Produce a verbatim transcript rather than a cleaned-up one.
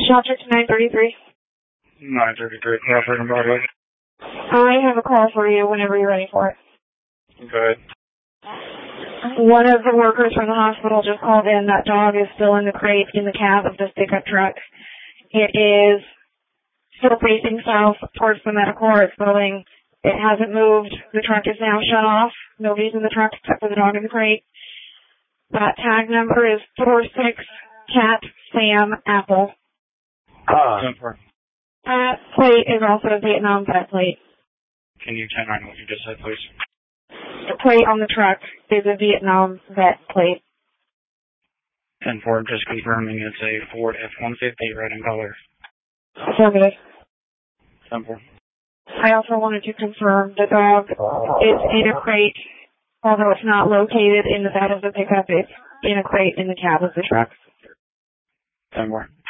Shelter to nine thirty-three. nine thirty-three, Crawford, Broadway. I have a call for you whenever you're ready for it. Go ahead. One of the workers from the hospital just called in. That dog is still in the crate in the cab of this pickup truck. It is still facing south towards the medical arts building. It hasn't moved. The truck is now shut off. Nobody's in the truck except for the dog in the crate. That tag number is four six Cat Sam Apple. Ah. That plate is also a Vietnam vet plate. Can you turn on what you just said, please? The plate on the truck is a Vietnam vet plate. ten four, just confirming it's a Ford F one fifty, red in color. Affirmative. ten four. I also wanted to confirm the dog is in a crate, although it's not located in the bed of the pickup. It's in a crate in the cab of the truck. ten four.